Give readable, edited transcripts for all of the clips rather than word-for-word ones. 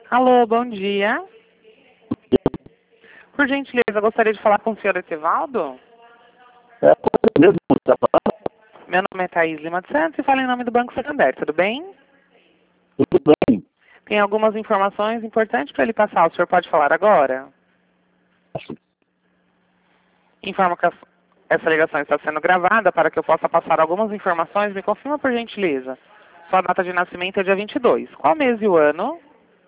Alô, bom dia. Por gentileza, gostaria de falar com o senhor Etevaldo? É você mesmo que está falando? Meu nome é Thaís Lima de Santos e falo em nome do Banco Santander, tudo bem? Tudo bem. Tem algumas informações importantes para ele passar, o senhor pode falar agora? Informo que essa ligação está sendo gravada para que eu possa passar algumas informações. Me confirma, por gentileza. Sua data de nascimento é dia 22. Qual mês e o ano?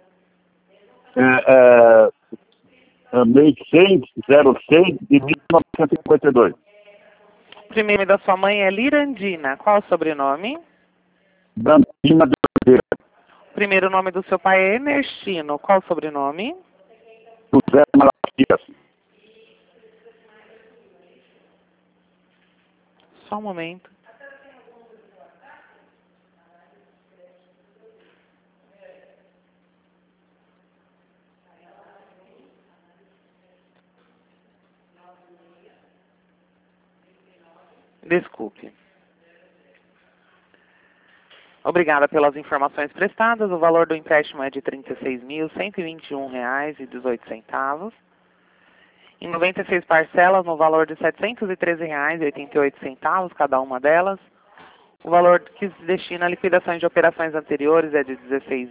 Mês 606 de 1952. O primeiro nome da sua mãe é Lirandina. Qual o sobrenome? Dantina de Oliveira. O primeiro nome do seu pai é Ernestino. Qual o sobrenome? José Malaquias. Só um momento. Desculpe. Obrigada pelas informações prestadas. O valor do empréstimo é de R$ 36.121,18. Em 96 parcelas, no valor de R$ 713,88 cada uma delas. O valor que se destina a liquidações de operações anteriores é de R$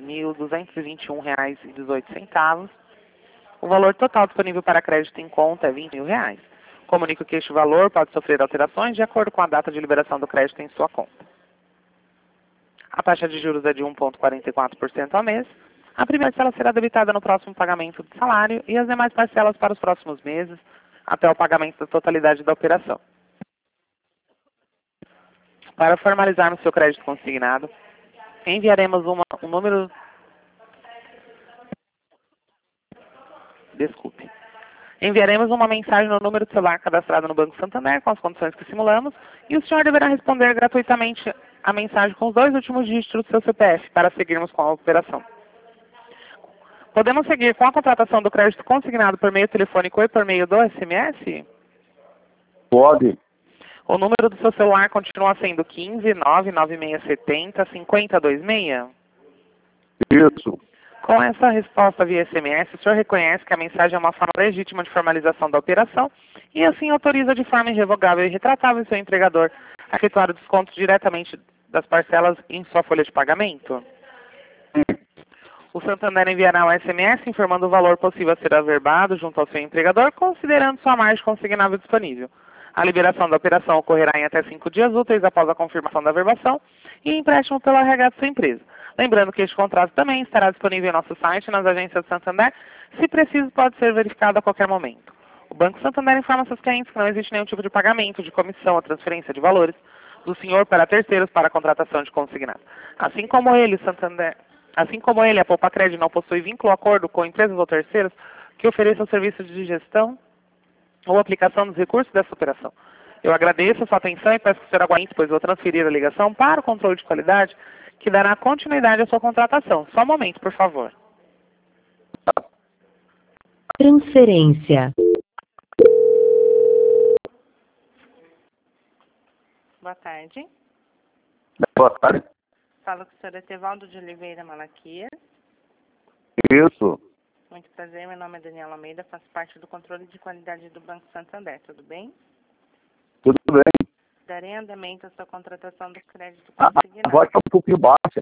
16.221,18. O valor total disponível para crédito em conta é R$ 20.000. Comunico que este valor pode sofrer alterações de acordo com a data de liberação do crédito em sua conta. A taxa de juros é de 1,44% ao mês. A primeira parcela será debitada no próximo pagamento do salário e as demais parcelas para os próximos meses, até o pagamento da totalidade da operação. Para formalizarmos seu crédito consignado, enviaremos um número... Desculpe. Enviaremos uma mensagem no número de celular cadastrado no Banco Santander com as condições que simulamos e o senhor deverá responder gratuitamente a mensagem com os 2 últimos dígitos do seu CPF para seguirmos com a operação. Podemos seguir com a contratação do crédito consignado por meio telefônico e por meio do SMS? Pode. O número do seu celular continua sendo 15 99670 5026? Isso. Com essa resposta via SMS, o senhor reconhece que a mensagem é uma forma legítima de formalização da operação e assim autoriza de forma irrevogável e retratável o seu empregador a efetuar o desconto diretamente das parcelas em sua folha de pagamento? O Santander enviará um SMS informando o valor possível a ser averbado junto ao seu empregador, considerando sua margem consignável disponível. A liberação da operação ocorrerá em até 5 dias úteis após a confirmação da averbação e empréstimo pelo RH de sua empresa. Lembrando que este contrato também estará disponível em nosso site e nas agências do Santander. Se preciso, pode ser verificado a qualquer momento. O Banco Santander informa seus clientes que não existe nenhum tipo de pagamento, de comissão ou transferência de valores do senhor para terceiros para a contratação de consignado. Assim como ele, a Poupa Crédito não possui vínculo ou acordo com empresas ou terceiros que ofereçam serviços de gestão ou aplicação dos recursos dessa operação. Eu agradeço a sua atenção e peço que o senhor aguente, pois vou transferir a ligação para o controle de qualidade, que dará continuidade à sua contratação. Só um momento, por favor. Transferência. Boa tarde. Boa tarde. Falo com o senhor Etevaldo de Oliveira Malaquias. Isso. Muito prazer, meu nome é Daniela Almeida, faço parte do controle de qualidade do Banco Santander, tudo bem? Tudo bem. Darei andamento à sua contratação do crédito A consignado. voz está um pouquinho baixa.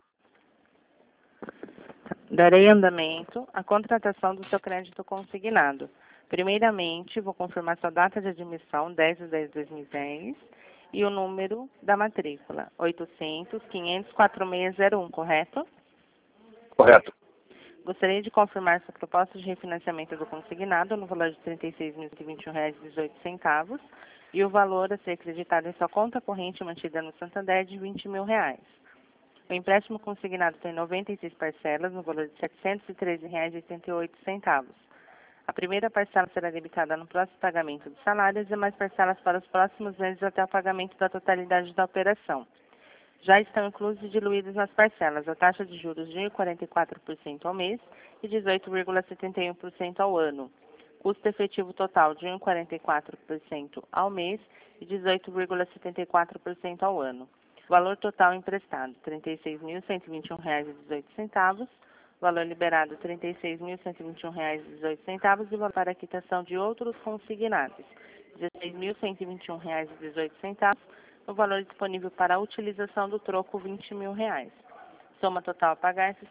Darei andamento à contratação do seu crédito consignado. Primeiramente, vou confirmar sua data de admissão, 10/10/2010, e o número da matrícula, 800-500-4601, correto? Correto. Gostaria de confirmar sua proposta de refinanciamento do consignado no valor de R$ 36.021,18 e o valor a ser creditado em sua conta corrente mantida no Santander de R$ 20.000. O empréstimo consignado tem 96 parcelas no valor de R$ 713,88. A primeira parcela será debitada no próximo pagamento do salário e as demais parcelas para os próximos meses até o pagamento da totalidade da operação. Já estão inclusos e diluídos nas parcelas a taxa de juros de 1,44% ao mês e 18,71% ao ano. Custo efetivo total de 1,44% ao mês e 18,74% ao ano. Valor total emprestado, R$ 36.121,18. Valor liberado R$ 36.121,18 e valor para a quitação de outros consignados R$ 16.121,18. O valor disponível para a utilização do troco R$ 20.000. Soma total a pagar R$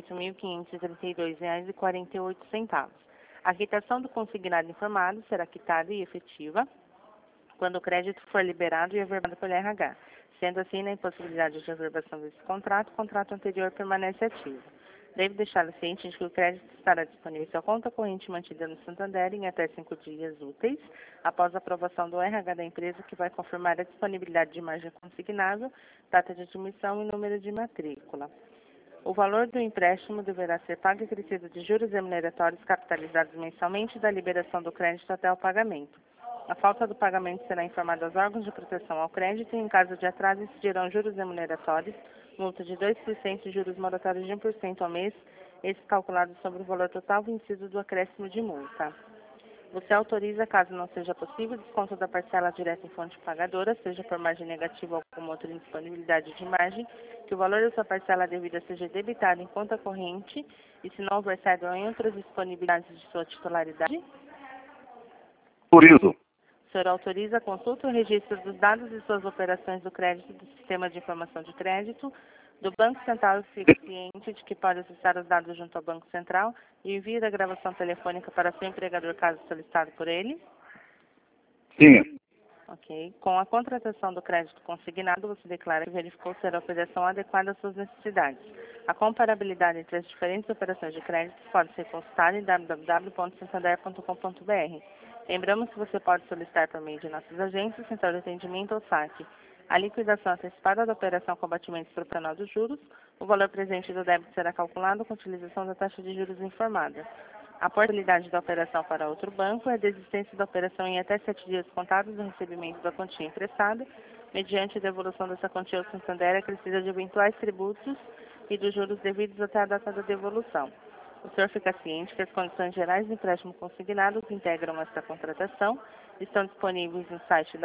68.532,48. A quitação do consignado informado será quitada e efetiva quando o crédito for liberado e averbado pelo RH. Sendo assim, na impossibilidade de averbação desse contrato, o contrato anterior permanece ativo. Deve deixá-lo ciente de que o crédito estará disponível em sua conta corrente mantida no Santander em até 5 dias úteis, após a aprovação do RH da empresa, que vai confirmar a disponibilidade de margem consignável, data de admissão e número de matrícula. O valor do empréstimo deverá ser pago e acrescido de juros remuneratórios capitalizados mensalmente da liberação do crédito até o pagamento. A falta do pagamento será informada aos órgãos de proteção ao crédito e, em caso de atraso, incidirão juros remuneratórios, multa de 2% e juros moratórios de 1% ao mês, esses calculados sobre o valor total vencido do acréscimo de multa. Você autoriza, caso não seja possível, desconto da parcela direta em fonte pagadora, seja por margem negativa ou alguma outra indisponibilidade de margem, que o valor da sua parcela devida seja debitado em conta corrente e, se não houver saído em outras disponibilidades de sua titularidade? Autorizo. O senhor autoriza a consulta e o registro dos dados e suas operações do crédito do Sistema de Informação de Crédito do Banco Central, fica ciente de que pode acessar os dados junto ao Banco Central e envia da gravação telefônica para seu empregador, caso solicitado por ele? Sim. Ok. Com a contratação do crédito consignado, você declara que verificou ser a operação adequada às suas necessidades. A comparabilidade entre as diferentes operações de crédito pode ser consultada em www.santander.com.br. Lembramos que você pode solicitar por meio de nossos agentes, central de atendimento ou saque, a liquidação antecipada da operação com abatimento proporcional dos juros. O valor presente do débito será calculado com a utilização da taxa de juros informada. A portabilidade da operação para outro banco é a desistência da operação em até 7 dias contados do recebimento da quantia emprestada, mediante a devolução dessa quantia ao Santander acrescida de eventuais tributos e dos juros devidos até a data da devolução. O senhor fica ciente que as condições gerais do empréstimo consignado que integram esta contratação estão disponíveis no site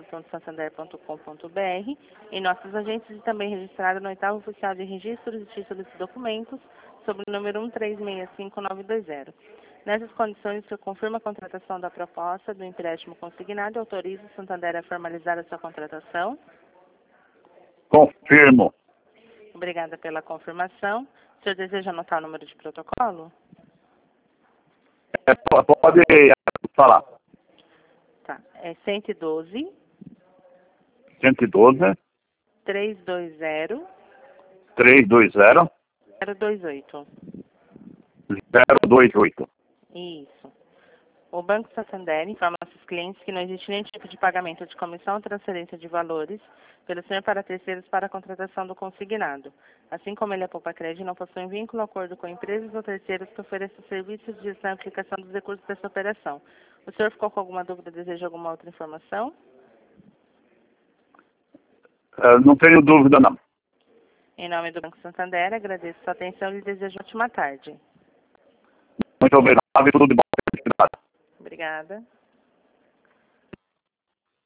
www.santander.com.br, em nossos agentes e também registrado no 8º Oficial de Registros de Títulos e Documentos, sob o número 1365920. Nessas condições, o senhor confirma a contratação da proposta do empréstimo consignado e autoriza o Santander a formalizar a sua contratação? Confirmo. Obrigada pela confirmação. O senhor deseja anotar o número de protocolo? Pode falar. Tá. É 112 112 320 320 028. 028. Isso. O Banco Santander informa aos seus clientes que não existe nenhum tipo de pagamento de comissão ou transferência de valores pelo senhor para terceiros para a contratação do consignado. Assim como ele, a Poupa Crédito, não possui vínculo ou acordo com empresas ou terceiros que ofereçam serviços de gestão e aplicação dos recursos dessa operação. O senhor ficou com alguma dúvida, deseja alguma outra informação? Não tenho dúvida, não. Em nome do Banco Santander, agradeço sua atenção e lhe desejo uma ótima tarde. Muito obrigado e tudo de bom. Obrigada.